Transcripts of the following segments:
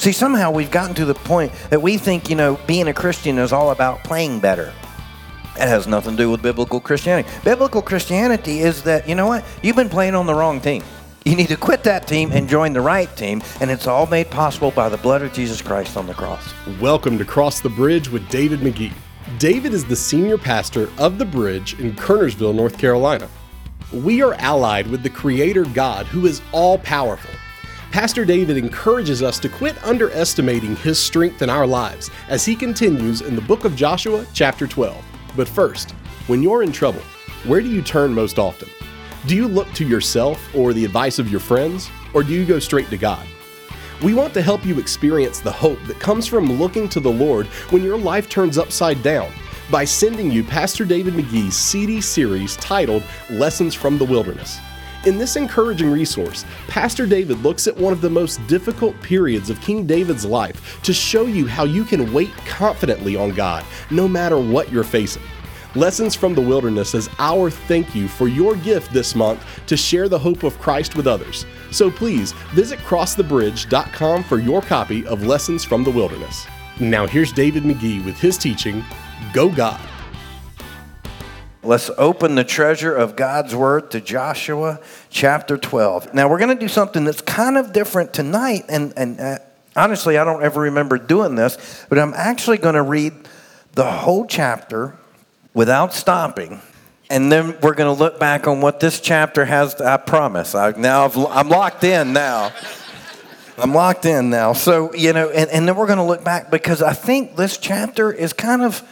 See, somehow we've gotten to the point that we think, being a Christian is all about playing better. It has nothing to do with biblical Christianity. Biblical Christianity is that, you know what? You've been playing on the wrong team. You need to quit that team and join the right team, and it's all made possible by the blood of Jesus Christ on the cross. Welcome to Cross the Bridge with David McGee. David is the senior pastor of The Bridge in Kernersville, North Carolina. We are allied with the Creator God who is all-powerful. Pastor David encourages us to quit underestimating His strength in our lives as he continues in the book of Joshua, chapter 12. But first, when you're in trouble, where do you turn most often? Do you look to yourself or the advice of your friends, or do you go straight to God? We want to help you experience the hope that comes from looking to the Lord when your life turns upside down by sending you Pastor David McGee's CD series titled Lessons from the Wilderness. In this encouraging resource, Pastor David looks at one of the most difficult periods of King David's life to show you how you can wait confidently on God, no matter what you're facing. Lessons from the Wilderness is our thank you for your gift this month to share the hope of Christ with others. So please visit crossthebridge.com for your copy of Lessons from the Wilderness. Now here's David McGee with his teaching, Go God. Let's open the treasure of God's Word to Joshua chapter 12. Now, we're going to do something that's kind of different tonight, and honestly, I don't ever remember doing this, but I'm actually going to read the whole chapter without stopping, and then we're going to look back on what this chapter has to, I promise. I'm locked in now. I'm locked in now. So, and then we're going to look back because I think this chapter is kind of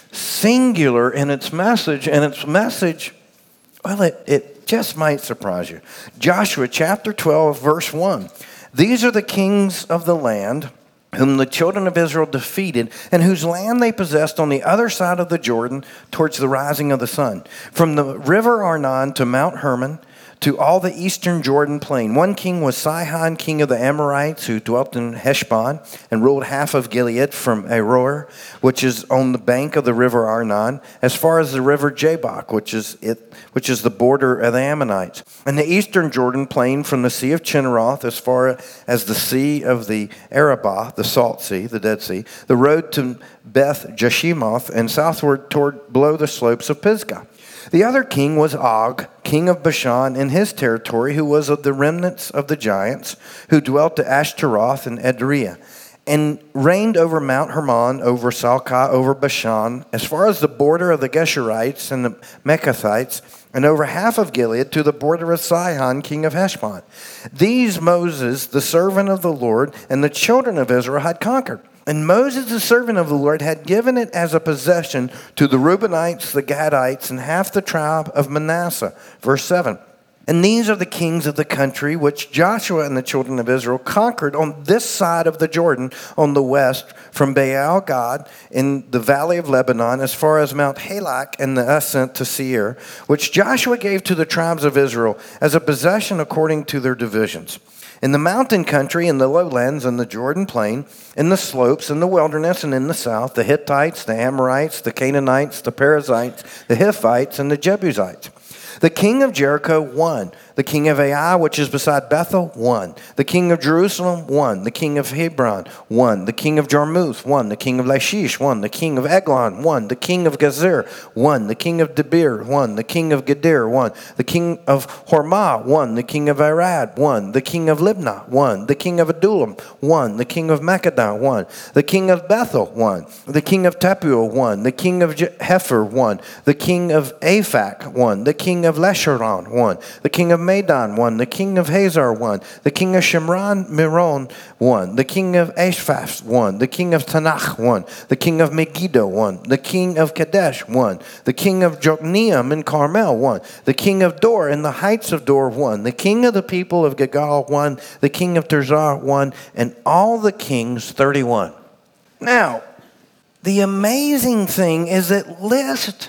singular in its message, and its message, well, it just might surprise you. Joshua chapter 12, verse 1. These are the kings of the land whom the children of Israel defeated, and whose land they possessed on the other side of the Jordan towards the rising of the sun. From the river Arnon to Mount Hermon, to all the eastern Jordan plain. One king was Sihon, king of the Amorites, who dwelt in Heshbon and ruled half of Gilead from Aroer, which is on the bank of the river Arnon, as far as the river Jabbok, which is the border of the Ammonites. And the eastern Jordan plain from the Sea of Chinneroth, as far as the Sea of the Arabah, the Salt Sea, the Dead Sea, the road to Beth Jeshimoth, and southward toward below the slopes of Pisgah. The other king was Og, king of Bashan, in his territory, who was of the remnants of the giants, who dwelt at Ashtaroth and Edrei, and reigned over Mount Hermon, over Salcah, over Bashan, as far as the border of the Geshurites and the Mekathites, and over half of Gilead to the border of Sihon, king of Heshbon. These Moses, the servant of the Lord, and the children of Israel had conquered. And Moses, the servant of the Lord, had given it as a possession to the Reubenites, the Gadites, and half the tribe of Manasseh. Verse 7. And these are the kings of the country which Joshua and the children of Israel conquered on this side of the Jordan on the west, from Baal Gad in the valley of Lebanon, as far as Mount Halak and the ascent to Seir, which Joshua gave to the tribes of Israel as a possession according to their divisions. In the mountain country, in the lowlands, in the Jordan plain, in the slopes, in the wilderness, and in the south, the Hittites, the Amorites, the Canaanites, the Perizzites, the Hivites, and the Jebusites. The king of Jericho won. The king of Ai, which is beside Bethel, won. The king of Jerusalem won. The king of Hebron won. The king of Jarmuth won. The king of Lachish won. The king of Eglon won. The king of Gezer won. The king of Debir won. The king of Gedir won. The king of Hormah won. The king of Arad won. The king of Libnah won. The king of Adullam won. The king of Makkedah won. The king of Bethel won. The king of Tepuah won. The king of Hepher won. The king of Aphak won. The king of Lesharon won. The king of Madon won. The king of Hazar won. The king of Shimron Miron won. The king of Ashphaz won. The king of Tanakh won. The king of Megiddo won. The king of Kadesh won. The king of Jokneam in Carmel won. The king of Dor in the heights of Dor won. The king of the people of Gilgal won. The king of Tirzah won. And all the kings, 31. Now, the amazing thing is it lists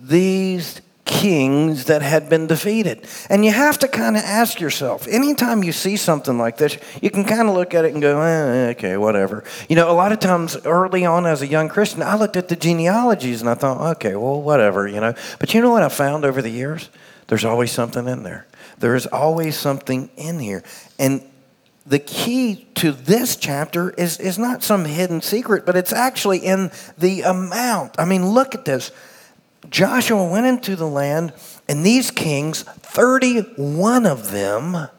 these kings that had been defeated. And you have to kind of ask yourself, anytime you see something like this, you can kind of look at it and go, okay, whatever. A lot of times early on as a young Christian, I looked at the genealogies and I thought, okay, well, whatever, But you know what I found over the years? There's always something in there. There is always something in here. And the key to this chapter is not some hidden secret, but it's actually in the amount. I mean, look at this. Joshua went into the land, and these kings, 31 of them,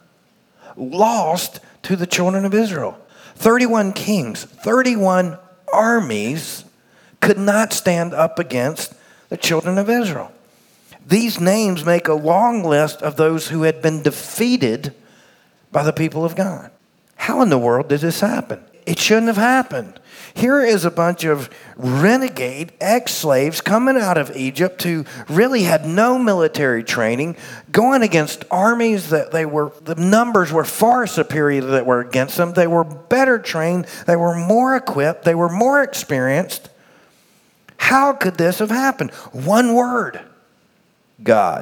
lost to the children of Israel. 31 kings, 31 armies could not stand up against the children of Israel. These names make a long list of those who had been defeated by the people of God. How in the world did this happen? It shouldn't have happened. Here is a bunch of renegade ex-slaves coming out of Egypt who really had no military training, going against armies that the numbers were far superior that were against them. They were better trained. They were more equipped. They were more experienced. How could this have happened? One word: God.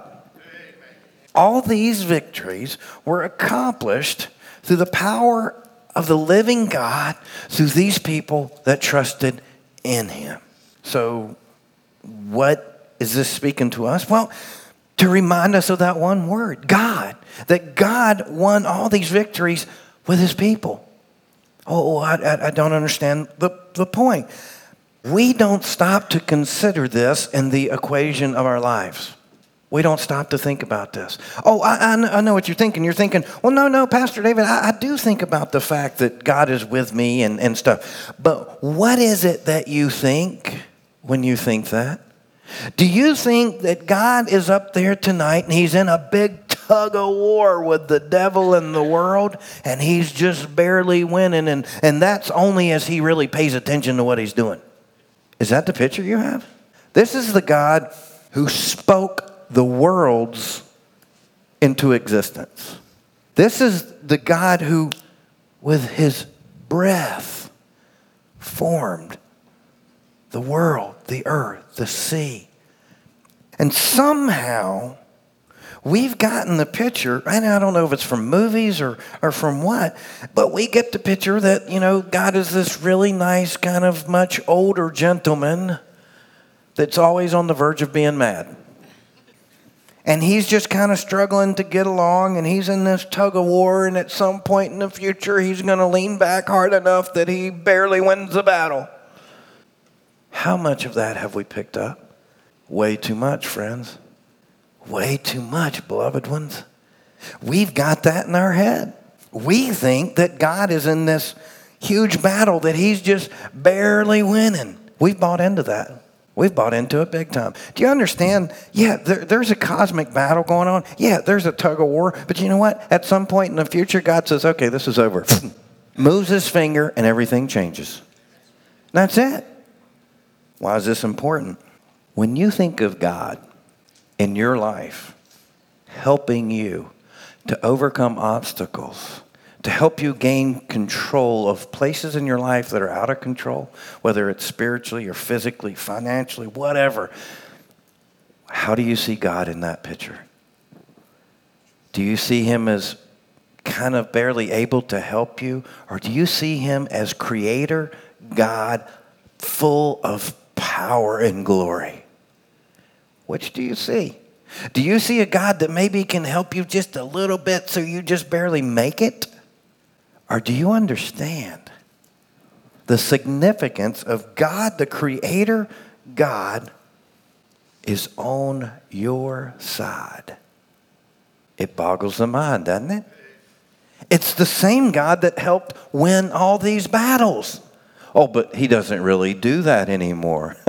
All these victories were accomplished through the power of the living God, through these people that trusted in him. So what is this speaking to us? Well, to remind us of that one word, God. That God won all these victories with his people. Oh, I don't understand the point. We don't stop to consider this in the equation of our lives. We don't stop to think about this. Oh, I know what you're thinking. You're thinking, well, no, Pastor David, I do think about the fact that God is with me and stuff. But what is it that you think when you think that? Do you think that God is up there tonight and he's in a big tug of war with the devil and the world and he's just barely winning and that's only as he really pays attention to what he's doing? Is that the picture you have? This is the God who spoke the worlds into existence. This is the God who, with his breath, formed the world, the earth, the sea. And somehow, we've gotten the picture, and I don't know if it's from movies or from what, but we get the picture that, God is this really nice, kind of much older gentleman that's always on the verge of being mad. And he's just kind of struggling to get along, and he's in this tug of war, and at some point in the future, he's going to lean back hard enough that he barely wins the battle. How much of that have we picked up? Way too much, friends. Way too much, beloved ones. We've got that in our head. We think that God is in this huge battle that he's just barely winning. We've bought into that. We've bought into it big time. Do you understand? Yeah, there's a cosmic battle going on. Yeah, there's a tug of war. But you know what? At some point in the future, God says, okay, this is over. Moves his finger and everything changes. That's it. Why is this important? When you think of God in your life helping you to overcome obstacles, to help you gain control of places in your life that are out of control, whether it's spiritually or physically, financially, whatever. How do you see God in that picture? Do you see him as kind of barely able to help you? Or do you see him as creator, God, full of power and glory? Which do you see? Do you see a God that maybe can help you just a little bit so you just barely make it? Or do you understand the significance of God, the creator God, is on your side? It boggles the mind, doesn't it? It's the same God that helped win all these battles. Oh, but he doesn't really do that anymore.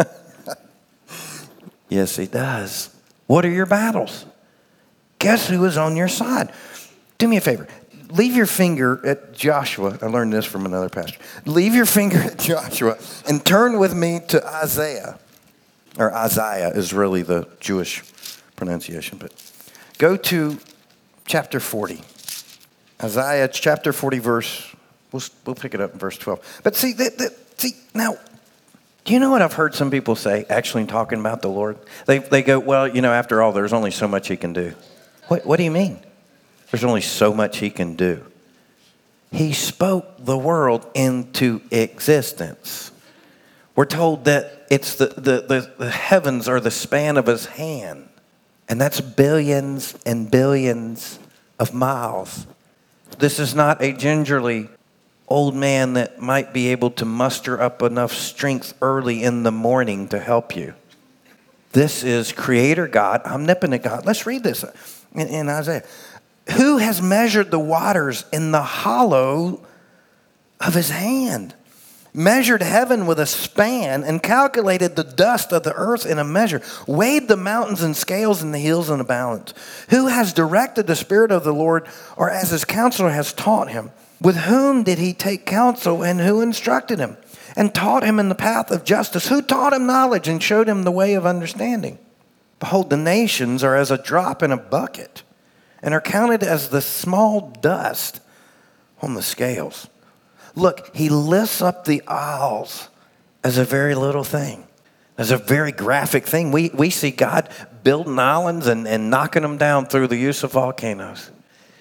Yes, he does. What are your battles? Guess who is on your side? Do me a favor. Leave your finger at Joshua. I learned this from another pastor. Leave your finger at Joshua and turn with me to Isaiah. Or Isaiah is really the Jewish pronunciation. But go to chapter 40. Isaiah chapter 40 verse, we'll pick it up in verse 12. But see now, do you know what I've heard some people say, actually talking about the Lord? They go, well, after all, there's only so much he can do. What do you mean? There's only so much he can do. He spoke the world into existence. We're told that it's the heavens are the span of his hand. And that's billions and billions of miles. This is not a gingerly old man that might be able to muster up enough strength early in the morning to help you. This is Creator God, omnipotent God. Let's read this in Isaiah. Who has measured the waters in the hollow of his hand? Measured heaven with a span and calculated the dust of the earth in a measure, weighed the mountains in scales and the hills in a balance. Who has directed the Spirit of the Lord, or as his counselor has taught him? With whom did he take counsel, and who instructed him and taught him in the path of justice? Who taught him knowledge and showed him the way of understanding? Behold, the nations are as a drop in a bucket and are counted as the small dust on the scales. Look, he lifts up the isles as a very little thing, as a very graphic thing. We see God building islands and knocking them down through the use of volcanoes.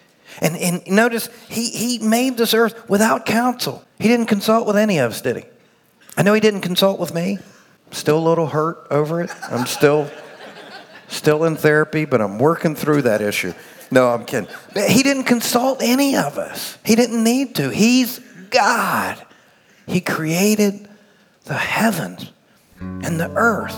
And notice, he made this earth without counsel. He didn't consult with any of us, did he? I know he didn't consult with me. Still a little hurt over it. I'm still in therapy, but I'm working through that issue. No, I'm kidding. But he didn't consult any of us. He didn't need to. He's God. He created the heavens and the earth.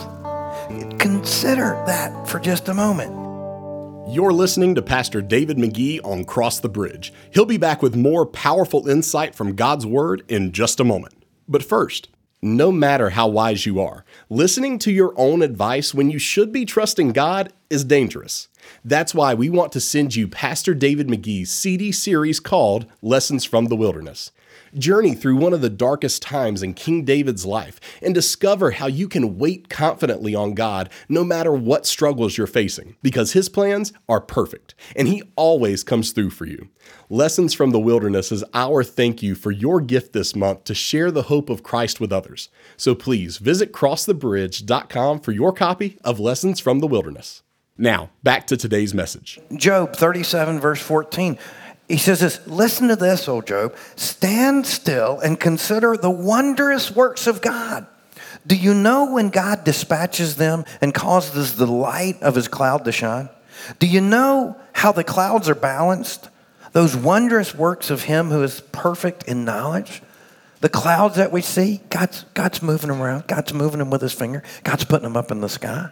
Consider that for just a moment. You're listening to Pastor David McGee on Cross the Bridge. He'll be back with more powerful insight from God's Word in just a moment. But first, no matter how wise you are, listening to your own advice when you should be trusting God is dangerous. That's why we want to send you Pastor David McGee's CD series called Lessons from the Wilderness. Journey through one of the darkest times in King David's life and discover how you can wait confidently on God no matter what struggles you're facing, because His plans are perfect and He always comes through for you. Lessons from the Wilderness is our thank you for your gift this month to share the hope of Christ with others. So please visit crossthebridge.com for your copy of Lessons from the Wilderness. Now, back to today's message. Job 37, verse 14. He says this, listen to this, O Job. Stand still and consider the wondrous works of God. Do you know when God dispatches them and causes the light of His cloud to shine? Do you know how the clouds are balanced? Those wondrous works of Him who is perfect in knowledge. The clouds that we see, God's moving them around. God's moving them with His finger. God's putting them up in the sky.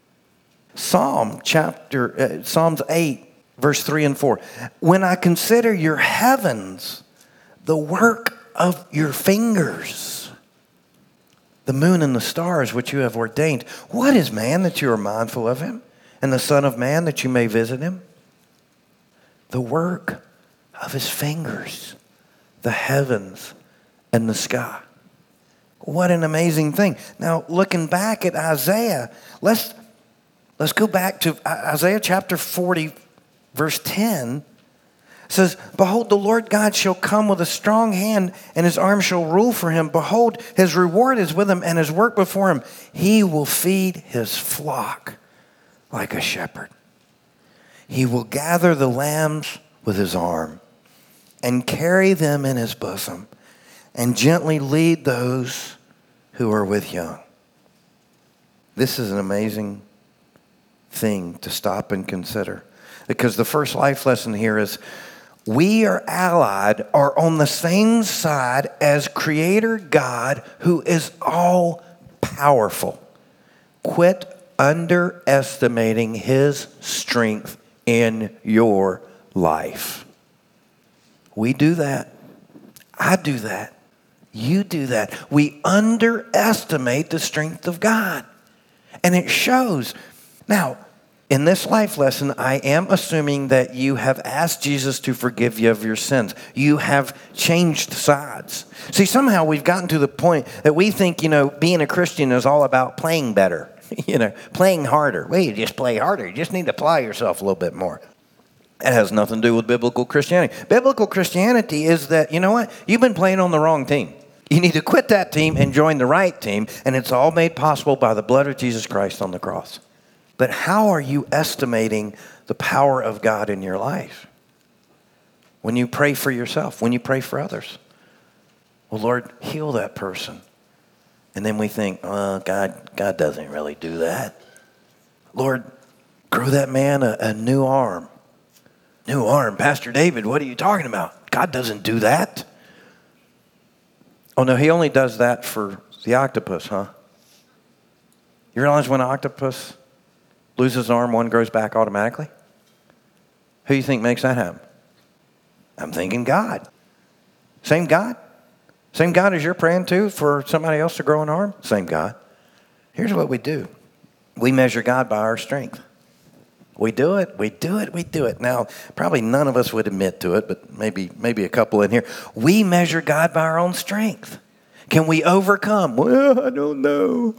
Psalms 8. Verse 3 and 4. When I consider your heavens, the work of your fingers, the moon and the stars which you have ordained, what is man that you are mindful of him, and the son of man that you may visit him? The work of his fingers, the heavens and the sky. What an amazing thing. Now, looking back at Isaiah, let's go back to Isaiah chapter 40, verse 10 says, behold, the Lord God shall come with a strong hand, and His arm shall rule for Him. Behold, His reward is with Him, and His work before Him. He will feed His flock like a shepherd. He will gather the lambs with His arm and carry them in His bosom and gently lead those who are with young. This is an amazing thing to stop and consider. Because the first life lesson here is we are allied or on the same side as Creator God who is all powerful. Quit underestimating His strength in your life. We do that. I do that. You do that. We underestimate the strength of God. And it shows. Now, in this life lesson, I am assuming that you have asked Jesus to forgive you of your sins. You have changed sides. See, somehow we've gotten to the point that we think, being a Christian is all about playing better, playing harder. Well, you just play harder. You just need to apply yourself a little bit more. It has nothing to do with biblical Christianity. Biblical Christianity is that, you've been playing on the wrong team. You need to quit that team and join the right team, and it's all made possible by the blood of Jesus Christ on the cross. But how are you estimating the power of God in your life? When you pray for yourself, when you pray for others. Well, Lord, heal that person. And then we think, God doesn't really do that. Lord, grow that man a new arm. New arm, Pastor David, what are you talking about? God doesn't do that. Oh, no, he only does that for the octopus, huh? You realize when an octopus loses an arm, one grows back automatically? Who do you think makes that happen? I'm thinking God. Same God. Same God as you're praying to for somebody else to grow an arm? Same God. Here's what we do. We measure God by our strength. We do it. Now, probably none of us would admit to it, but maybe a couple in here. We measure God by our own strength. Can we overcome? Well, I don't know.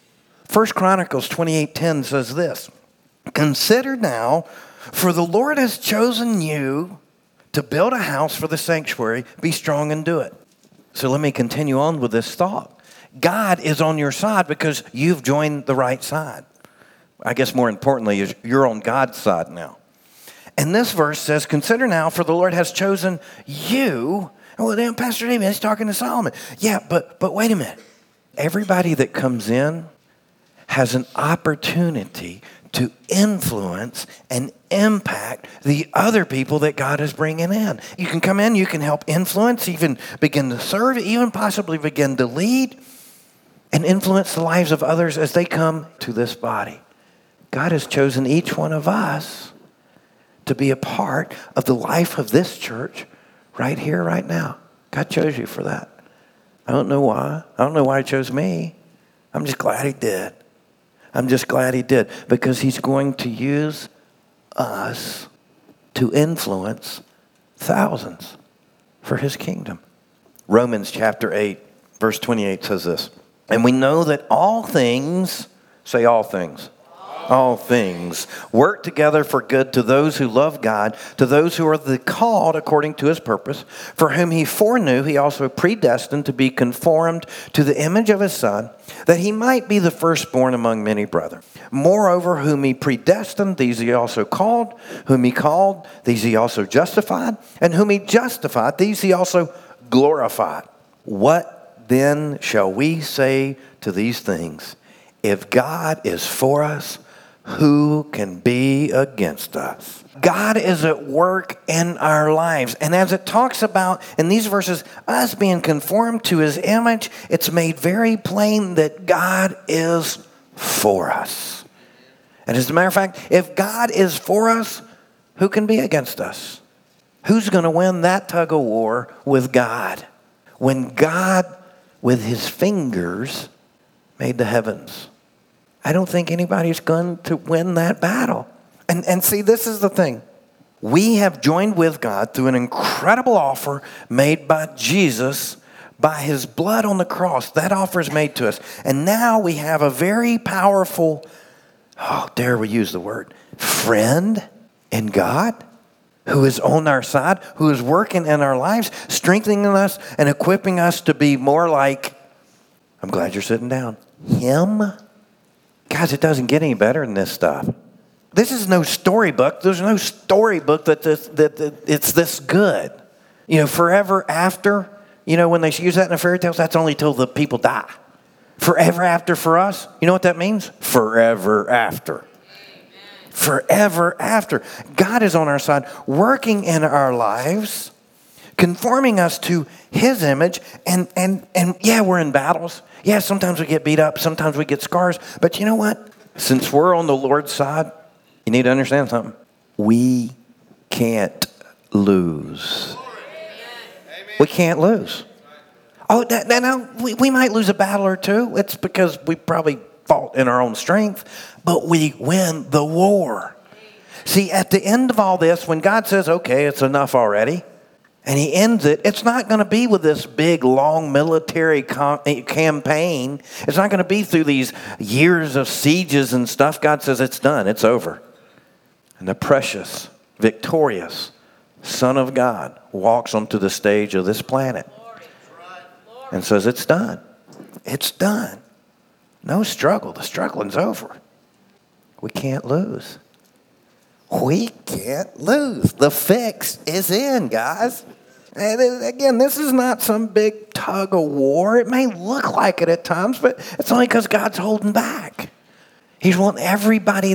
1 Chronicles 28:10 says this, consider now, for the Lord has chosen you to build a house for the sanctuary. Be strong and do it. So let me continue on with this thought. God is on your side because you've joined the right side. I guess more importantly is you're on God's side now. And this verse says, consider now, for the Lord has chosen you. Well, then Pastor David, he's talking to Solomon. Yeah, but wait a minute. Everybody that comes in has an opportunity to influence and impact the other people that God is bringing in. You can come in, you can help influence, even begin to serve, even possibly begin to lead and influence the lives of others as they come to this body. God has chosen each one of us to be a part of the life of this church right here, right now. God chose you for that. I don't know why. I don't know why he chose me. I'm just glad he did. I'm just glad he did, because he's going to use us to influence thousands for his kingdom. Romans chapter 8, verse 28 says this, and we know that all things, say all things, all things work together for good to those who love God, to those who are the called according to his purpose, for whom he foreknew, he also predestined to be conformed to the image of his Son, that he might be the firstborn among many brethren. Moreover, whom he predestined, these he also called. Whom he called, these he also justified. And whom he justified, these he also glorified. What then shall we say to these things? If God is for us, who can be against us? God is at work in our lives. And as it talks about in these verses, us being conformed to his image, it's made very plain that God is for us. And as a matter of fact, if God is for us, who can be against us? Who's going to win that tug of war with God? When God, with his fingers, made the heavens. I don't think anybody's going to win that battle. And see, this is the thing. We have joined with God through an incredible offer made by Jesus, by his blood on the cross. That offer is made to us. And now we have a very powerful, dare we use the word, friend in God, who is on our side, who is working in our lives, strengthening us and equipping us to be more like, I'm glad you're sitting down, him. Guys, it doesn't get any better than this stuff. This is no storybook. There's no storybook that it's this good. You know, forever after, you know, when they use that in the fairy tales, that's only till the people die. Forever after for us, you know what that means? Forever after. Forever after. God is on our side, working in our lives, conforming us to his image, and yeah, we're in battles. Yeah, sometimes we get beat up, sometimes we get scars, but you know what? Since we're on the Lord's side, you need to understand something. We can't lose. We can't lose. Oh, now we might lose a battle or two. It's because we probably fought in our own strength, but we win the war. See, at the end of all this, when God says, okay, it's enough already, and he ends it, it's not going to be with this big, long military campaign. It's not going to be through these years of sieges and stuff. God says it's done. It's over. And the precious, victorious Son of God walks onto the stage of this planet and says it's done. It's done. No struggle. The struggling's over. We can't lose. We can't lose. The fix is in, guys. And again, this is not some big tug of war. It may look like it at times, but it's only because God's holding back. He's wanting everybody that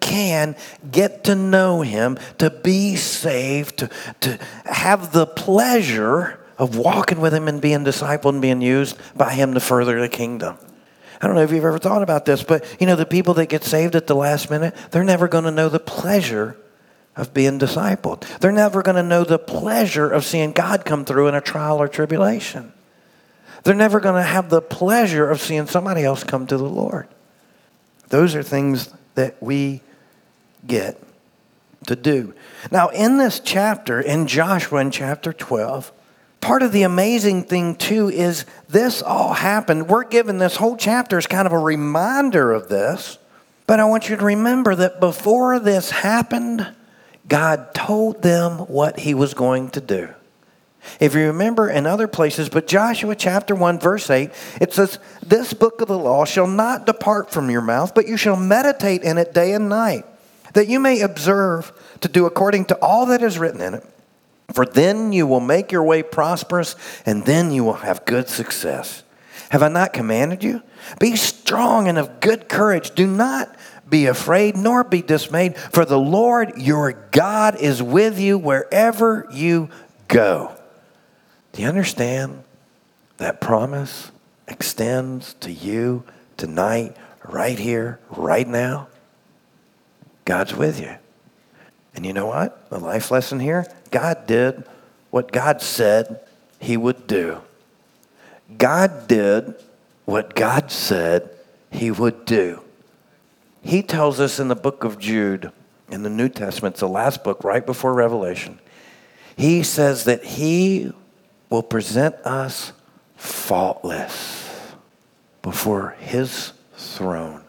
can get to know him, to be saved, to have the pleasure of walking with him and being discipled and being used by him to further the kingdom. I don't know if you've ever thought about this, but the people that get saved at the last minute, they're never going to know the pleasure of being discipled. They're never going to know the pleasure of seeing God come through in a trial or tribulation. They're never going to have the pleasure of seeing somebody else come to the Lord. Those are things that we get to do. Now, in this chapter, in Joshua, in chapter 12, part of the amazing thing, too, is this all happened. We're given this whole chapter as kind of a reminder of this. But I want you to remember that before this happened, God told them what he was going to do. If you remember in other places, but Joshua chapter 1, verse 8, it says, "This book of the law shall not depart from your mouth, but you shall meditate in it day and night, that you may observe to do according to all that is written in it. For then you will make your way prosperous, and then you will have good success. Have I not commanded you? Be strong and of good courage. Do not be afraid, nor be dismayed, for the Lord your God is with you wherever you go." Do you understand that promise extends to you tonight, right here, right now? God's with you. And you know what? The life lesson here, God did what God said he would do. God did what God said he would do. He tells us in the book of Jude, in the New Testament, it's the last book right before Revelation. He says that he will present us faultless before his throne.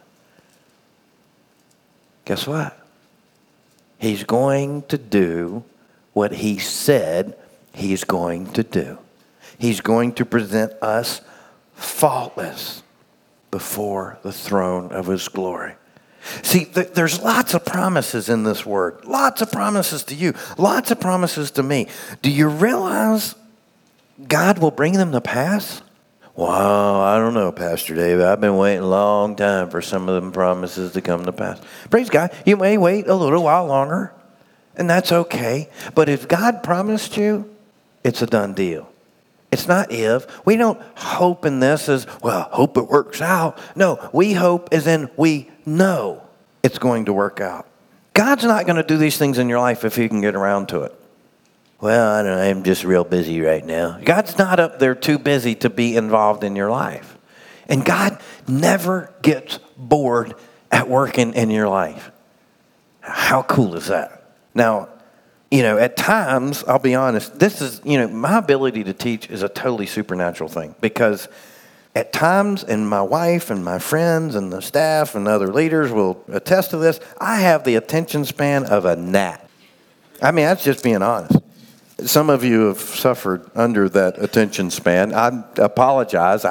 Guess what? He's going to do what he said he's going to do. He's going to present us faultless before the throne of his glory. See, there's lots of promises in this word. Lots of promises to you. Lots of promises to me. Do you realize God will bring them to pass? Wow, I don't know, Pastor Dave. I've been waiting a long time for some of them promises to come to pass. Praise God. You may wait a little while longer, and that's okay. But if God promised you, it's a done deal. It's not if. We don't hope in this as, well, hope it works out. No, we hope as in we know it's going to work out. God's not going to do these things in your life if he can get around to it. Well, I don't know, I'm just real busy right now. God's not up there too busy to be involved in your life. And God never gets bored at working in your life. How cool is that? Now, at times, I'll be honest, this is, my ability to teach is a totally supernatural thing. Because at times, and my wife and my friends and the staff and other leaders will attest to this, I have the attention span of a gnat. I mean, that's just being honest. Some of you have suffered under that attention span. I apologize.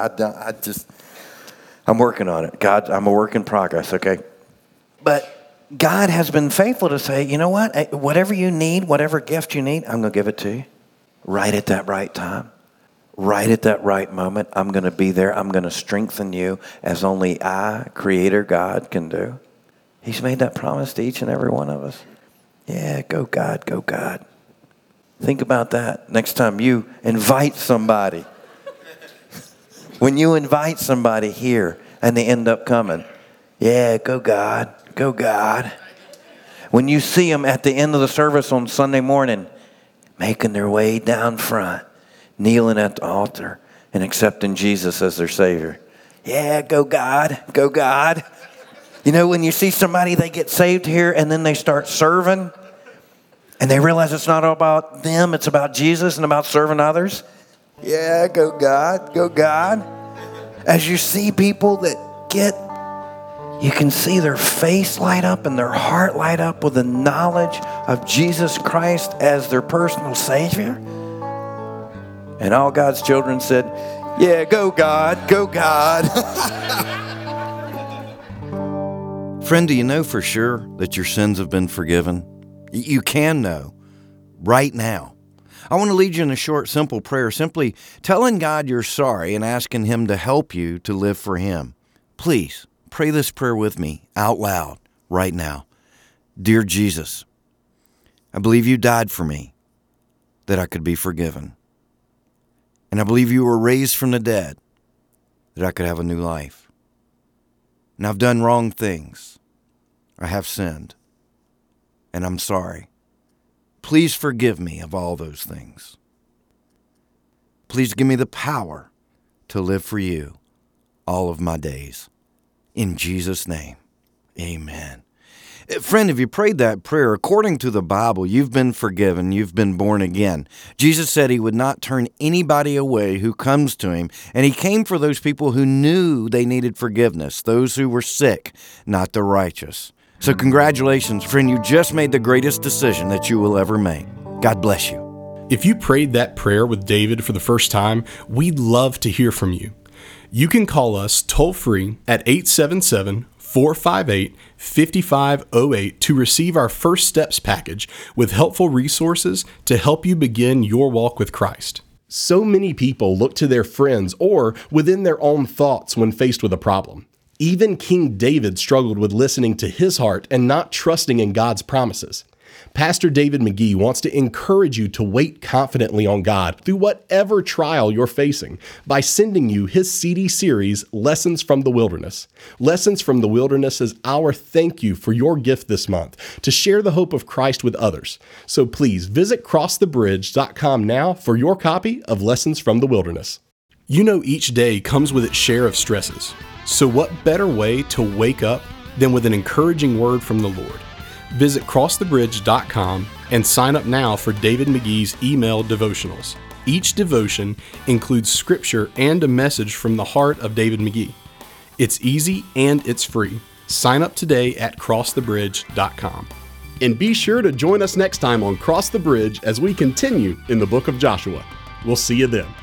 I'm working on it. God, I'm a work in progress, okay? But God has been faithful to say, you know what? Whatever you need, whatever gift you need, I'm going to give it to you. Right at that right time. Right at that right moment. I'm going to be there. I'm going to strengthen you as only I, Creator God, can do. He's made that promise to each and every one of us. Yeah, go God, go God. Think about that next time you invite somebody. When you invite somebody here and they end up coming, yeah, go God, go God. When you see them at the end of the service on Sunday morning, making their way down front, kneeling at the altar and accepting Jesus as their Savior. Yeah, go God, go God. When you see somebody, they get saved here and then they start serving, and they realize it's not all about them, it's about Jesus and about serving others. Yeah, go God, go God. As you see people that you can see their face light up and their heart light up with the knowledge of Jesus Christ as their personal Savior. And all God's children said, yeah, go God, go God. Friend, do you know for sure that your sins have been forgiven? You can know right now. I want to lead you in a short, simple prayer, simply telling God you're sorry and asking him to help you to live for him. Please pray this prayer with me out loud right now. Dear Jesus, I believe you died for me, that I could be forgiven. And I believe you were raised from the dead, that I could have a new life. And I've done wrong things. I have sinned. And I'm sorry. Please forgive me of all those things. Please give me the power to live for you all of my days. In Jesus' name, amen. Friend, if you prayed that prayer, according to the Bible, you've been forgiven, you've been born again. Jesus said he would not turn anybody away who comes to him, and he came for those people who knew they needed forgiveness, those who were sick, not the righteous. So congratulations, friend, you just made the greatest decision that you will ever make. God bless you. If you prayed that prayer with David for the first time, we'd love to hear from you. You can call us toll-free at 877-458-5508 to receive our First Steps package with helpful resources to help you begin your walk with Christ. So many people look to their friends or within their own thoughts when faced with a problem. Even King David struggled with listening to his heart and not trusting in God's promises. Pastor David McGee wants to encourage you to wait confidently on God through whatever trial you're facing by sending you his CD series, Lessons from the Wilderness. Lessons from the Wilderness is our thank you for your gift this month to share the hope of Christ with others. So please visit crossthebridge.com now for your copy of Lessons from the Wilderness. You know, each day comes with its share of stresses. So what better way to wake up than with an encouraging word from the Lord? Visit crossthebridge.com and sign up now for David McGee's email devotionals. Each devotion includes scripture and a message from the heart of David McGee. It's easy and it's free. Sign up today at crossthebridge.com. And be sure to join us next time on Cross the Bridge as we continue in the book of Joshua. We'll see you then.